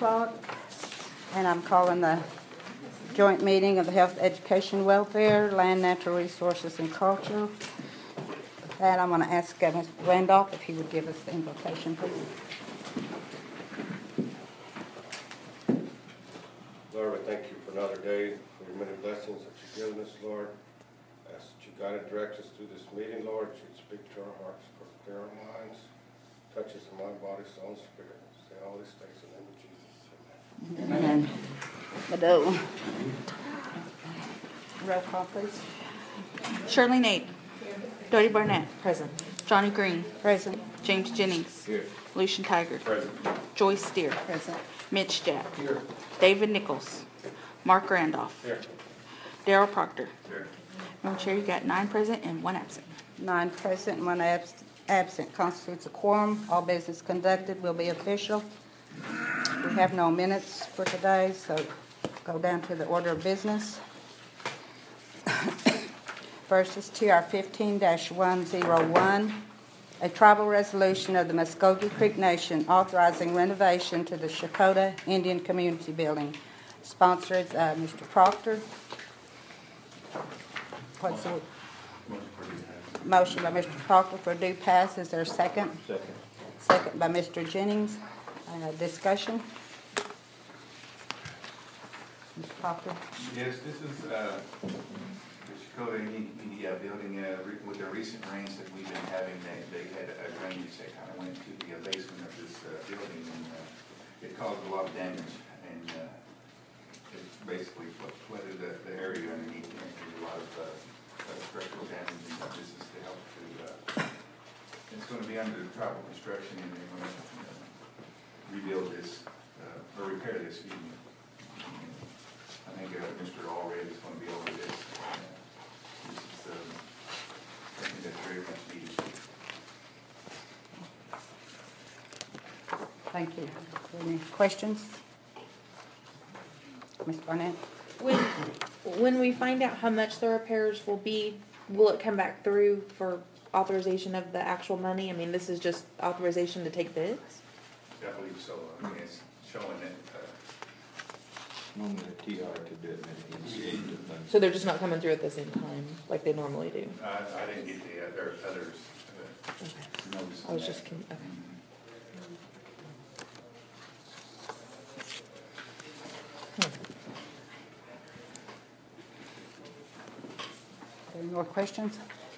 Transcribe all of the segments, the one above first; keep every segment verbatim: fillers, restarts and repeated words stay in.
o'clock, and I'm calling the joint meeting of the Health, Education, Welfare, Land, Natural Resources, and Culture. With that, I'm going to ask uh, Mister Randolph if he would give us the invocation, please. Lord, we thank you for another day, for your many blessings that you've given us, Lord. I ask that you guide and direct us through this meeting, Lord. That you'd speak to our hearts, clear our minds, touch us in mind, body, soul, and spirit. Say all these things in the name of Jesus. Amen. Amen. Mado. Roll call, please. Shirley Nate. Dodie Barnett. Present. Johnny Green. Present. James Jennings. Here. Lucian Tiger. Present. Joyce Steer. Present. Mitch Jack. Here. David Nichols. Mark Randolph. Here. Daryl Proctor. Here. Madam Chair, you got nine present and one absent. Nine present and one abs- absent constitutes a quorum. All business conducted will be official. We have no minutes for today, so go down to the order of business. First is T R fifteen dash one oh one, a tribal resolution of the Muskogee Creek Nation authorizing renovation to the Shakota Indian Community Building. Sponsor is uh, Mister Proctor. What's the motion by Mister Proctor for due pass? Is there a second? Second. Second by Mister Jennings. Uh, discussion. Mister Proctor. Yes, this is uh, the Shakota Indian Media Building. Uh, re- with the recent rains that we've been having, they, they had a drainage that kind of went to the uh, basement of this uh, building, and uh, it caused a lot of damage, and uh, it basically flo- flooded the, the area underneath, and there's a lot of uh, uh, structural damage, and uh, this is to help to, uh, it's going to be under the tribal construction, and they're going to uh, rebuild this, uh, or repair this, excuse me. I think uh, Mister Allred is going to be over this. Uh, this is um, something that's very much needed. Thank you. Any questions? Miz Barnett? When when we find out how much the repairs will be, will it come back through for authorization of the actual money? I mean, this is just authorization to take bids? I believe so. I mean, it's showing that. Uh, Normally a T R to do it and initiate the funds. So they're just not coming through at the same time like they normally do? I, I didn't get the other others uh, Okay. notice. I was on just, that. con- okay. Any more questions?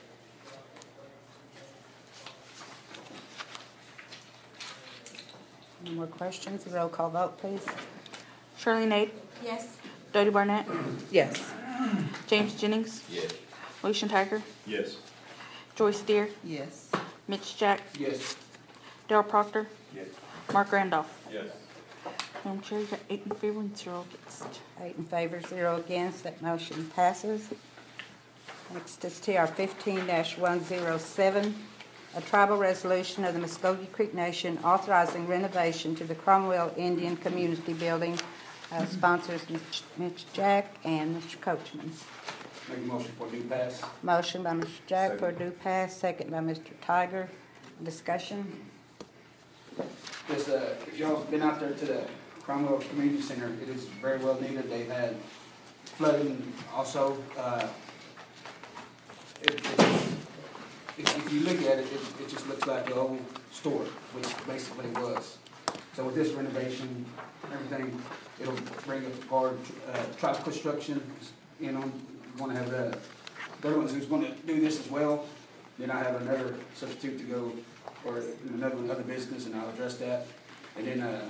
Any more questions? Roll call vote, please. Shirley Nate. Yes. Dodie Barnett. Yes. James Jennings. Yes. Lucian Tiger. Yes. Joyce Steer. Yes. Mitch Jack. Yes. Daryl Proctor. Yes. Mark Randolph. Yes. Madam Chair, you got eight in favor and zero against. Eight in favor, zero against. That motion passes. Next is T R fifteen dash one oh seven, a tribal resolution of the Muskogee Creek Nation authorizing renovation to the Cromwell Indian Community Building. Uh, sponsors Mitch, Mitch Jack and Mister Coachman. Make a motion for due pass. Motion by Mister Jack for due pass, second by Mister Tiger. Discussion. This, uh, if y'all have been out there to the Cromwell Community Center, it is very well needed. They've had flooding also. Uh, it, it, if, if you look at it, it, it just looks like the old store, which basically it was. So with this renovation, everything, it'll bring up our uh, tribal construction. You know, want to have the, the other ones who's going to do this as well. Then I have another substitute to go, or another another business, and I'll address that. And then uh,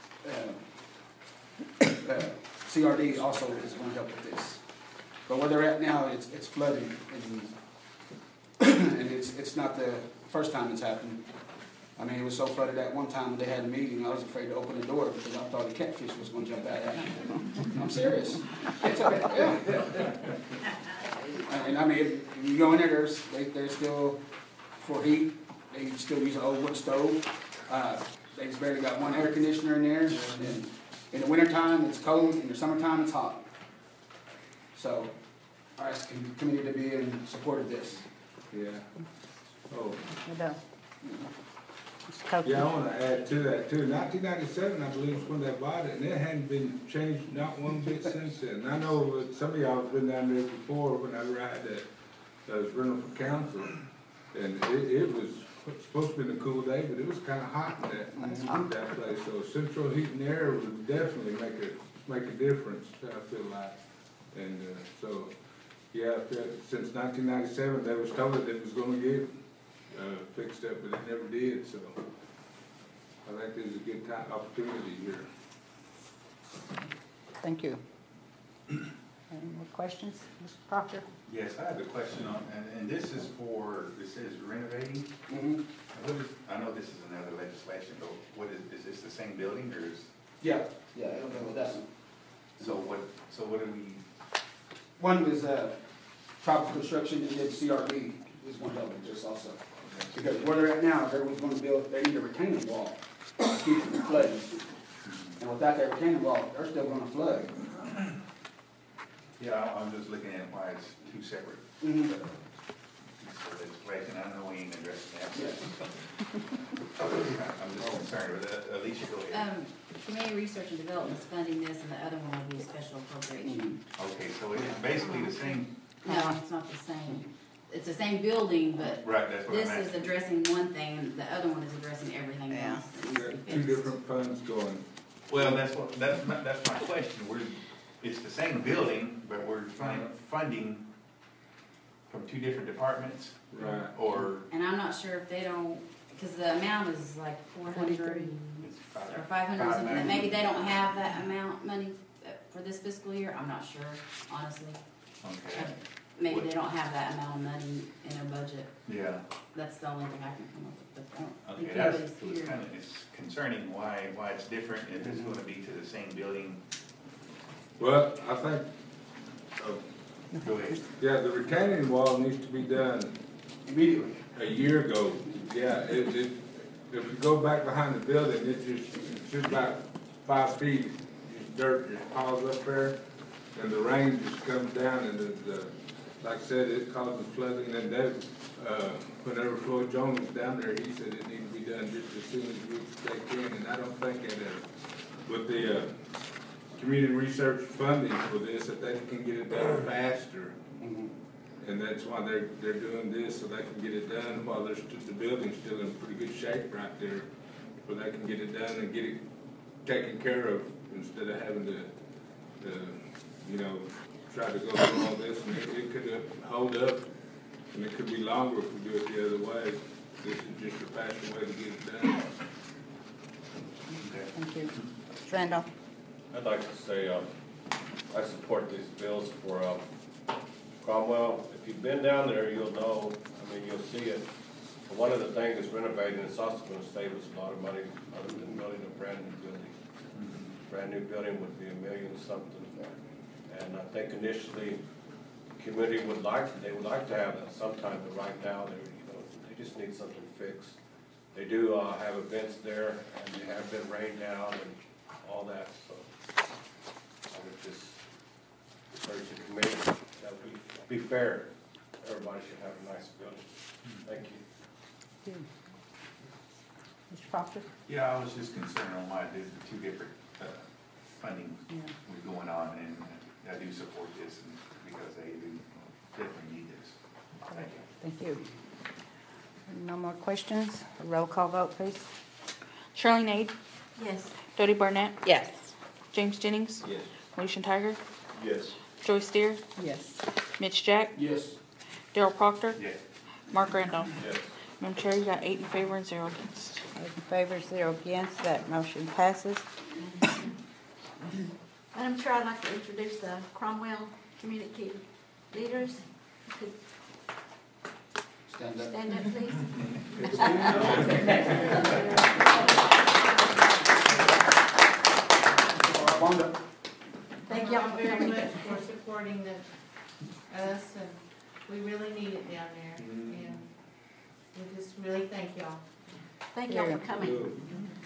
uh, uh, C R D also is going to help with this. But where they're at now, it's it's flooding, and, and it's it's not the first time it's happened. I mean, it was so flooded at one time when they had a meeting, I was afraid to open the door because I thought a catfish was going to jump out at me. I'm serious. It's okay. Yeah. And I mean, if you go in there, there's they, they're still for heat. They still use an old wood stove. Uh, they just barely got one air conditioner in there. And in the wintertime, it's cold. In the summertime, it's hot. So I ask the committee to be in support of this. Yeah. Oh, We're done. Mister Copeland? Yeah, I wanna add to that too. Nineteen ninety-seven, I believe, is when they bought it, and it hadn't been changed not one bit since then. And I know that some of y'all have been down there before whenever I had that, those rental for council. And it, it was supposed to be a cool day, but it was kinda hot in that, that place. So central heat and air would definitely make a, make a difference, I feel like. And, uh, so, yeah, since nineteen ninety-seven, they was told that it was gonna get, uh, fixed up, but it never did, so. I think there's a good time, opportunity here. Thank you. Any more questions, Mister Proctor? Yes, I have a question on, and, and this is for, this says renovating. Mhm. What is, I know this is another legislation, but what is, is this the same building or is, Yeah, yeah, it'll go with that one. so what, so what do we, One was, uh, tropical construction, and then C R D is one of them, just also. Because where they're at now, they're gonna build, they need a retaining wall to keep it from flooding. And without that retaining wall, they're still gonna flood. yeah, I- I'm just looking at why it's two separate. Mhm. uh, pieces of legislation. I know we ain't addressing that. Yeah. I'm just concerned with that. Alicia, go ahead. Um, community research and development is funding this, and the other one will be a special appropriation. Okay, so it's basically the same, No, it's not the same. It's the same building, but right, that's what I'm this is asking. addressing one thing, and the other one is addressing everything Yeah. else. that We needs to got be two fixed. different funds going. Well, that's what, that's, my- that's my question. We're, it's the same building, but we're fun- funding from two different departments? Right. Or, And I'm not sure if they don't, because the amount is like four hundred it's five. or five hundred or something, Five and maybe they don't have that amount money uh, for this fiscal year. I'm not sure, honestly. Okay, Maybe they don't have that amount of money in their budget. yeah. That's the only thing I can come up with, but I don't think Okay, that's, anybody's it's here. kind of, it's concerning why, why it's different, if it's gonna be to the same building. Well, I think, uh, Go ahead. yeah, the retaining wall needs to be done Immediately. a year ago. Yeah, it, it, if you go back behind the building, it just, it's just about five feet, just dirt just piles up there, and the rain just comes down, and the, the, like I said, it causes flooding, and that, uh, whenever Floyd Jones was down there, he said it needed to be done just as soon as we, they can, and I don't think that, uh, with the, uh, community research funding for this, that they can get it done faster. Mhm. And that's why they're, they're doing this, so they can get it done while there's, the building's still in pretty good shape right there, where they can get it done and get it taken care of, instead of having to, to, you know, try to go through all this, and it, it could uh, hold up, and it could be longer if we do it the other way. This is just a faster way to get it done. Thank you. Randolph? I'd like to say, um, I support these bills for, um, Cromwell. If you've been down there, you'll know, I mean, you'll see it. One of the things is renovating, it's also gonna save us a lot of money, other than building a brand new building. Brand new building would be a million something. And I think initially, the community would like, they would like to have that sometime, but right now, they, you know, they just need something fixed. They do, uh, have events there, and they have been rained out and all that, so. I would just urge the committee, that we, be fair, everybody should have a nice building. Thank you. Mister Proctor? Yeah, I was just concerned on why there's two different, uh, funding Yeah. was going on, and I do support this, and because they do definitely need this. Thank you. Thank you. No more questions? A roll call vote, please. Shirley Nade, Yes. Dodie Barnett, Yes. James Jennings, Yes. Lucian Tiger, Yes. Joyce Steer, Yes. Mitch Jack, Yes. Daryl Proctor, Yes. Mark Randolph. Yes. Madam Chair, you got eight in favor and zero against. Eight in favor, zero against, that motion passes. Madam Chair, I'd like to introduce the Cromwell Community Leaders. Could Stand up. stand up, please. Wanda. Thank y'all Thank for very coming. much for supporting the, us, and we really need it down there, and we just really thank y'all. Thank y'all for coming.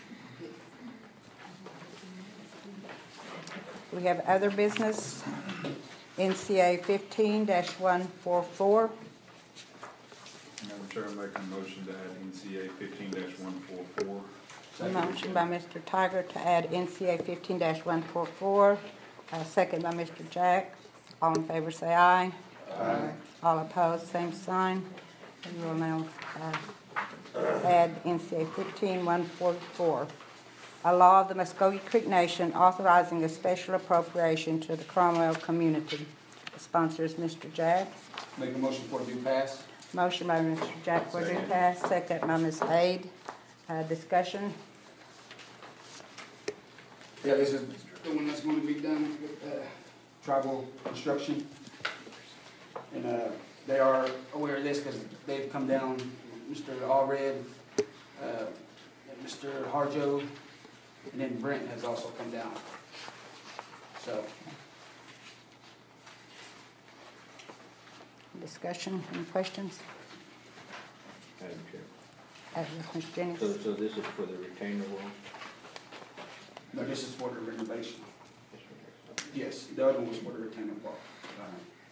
We have other business, N C A fifteen one four four. Madam Chair, I make a motion to add N C A fifteen one four four. Motion by Mister Tiger to add N C A fifteen one four four, uh, second by Mister Jack. All in favor say aye. Aye. All opposed, same sign. And we will now uh, add N C A fifteen one four four. A law of the Muskogee Creek Nation authorizing a special appropriation to the Cromwell community. The sponsor is Mister Jack. Make a motion for it to be passed. Motion by Mister Jack for due pass, second by Miz Aid. Uh, discussion. Yeah, this is the one that's going to be done with uh, tribal construction. And uh, they are aware of this because they've come down, Mister Allred, uh, and Mister Harjo, and then Brent has also come down. So, Discussion, any questions? Madam Chair. Uh, Mister Jennings? So, so this is for the retainer wall? no, this is for the renovation. Yes, the other one was for the retaining wall. Uh,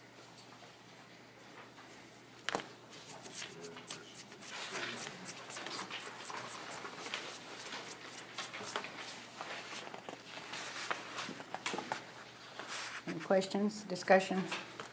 Any questions, discussion?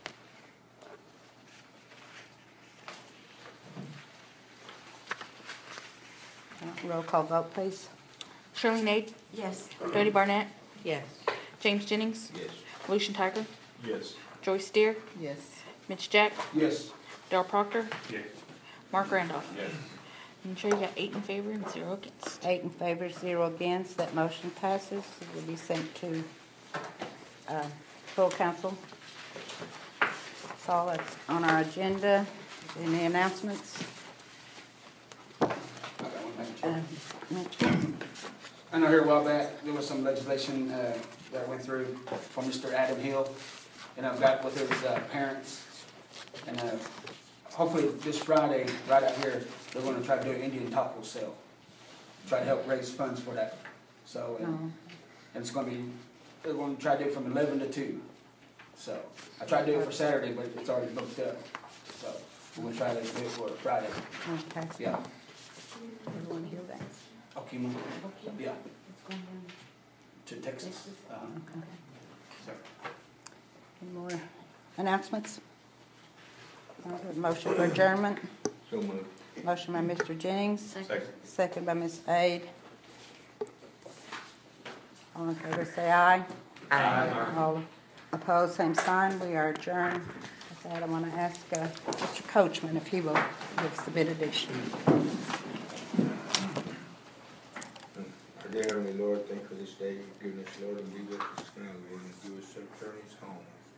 Uh, Roll call vote, please. Shirley Nate, Yes. Jody Barnett, Yes. James Jennings, Yes. Lucian Tiger, Yes. Joyce Steer, Yes. Mitch Jack, Yes. Darrell Proctor, Yes. Mark Randolph. Yes. I'm sure you got eight in favor and zero against. Eight in favor, zero against. That motion passes. It will be sent to uh, full council. That's all that's on our agenda. Any announcements? I got one, Madam Chair. Uh, Mitch? I know here a while back, there was some legislation uh, that went through from Mister Adam Hill, and I've got with his uh, parents. And uh, hopefully this Friday, right out here, they're gonna try to do an Indian taco sale. Try to help raise funds for that. So, and No. and it's gonna be, they're gonna try to do it from eleven to two. So, I tried to do it for Saturday, but it's already booked up. So, we're gonna try to do it for Friday. Okay. Yeah. Everyone hear that? Okay, move. Yeah, to Texas. Um, Okay. so. Any more announcements? All right, motion for adjournment. So moved. Motion by Mister Jennings. Second. Second by Miz Aid. All in favor say aye. Aye. All opposed, same sign. We are adjourned. With that, I want to ask uh, Mister Coachman if he will give us the benediction. Our dear Heavenly Lord, thank you for this day you've given us, Lord, and be with us now, Lord, and give us safe journeys home.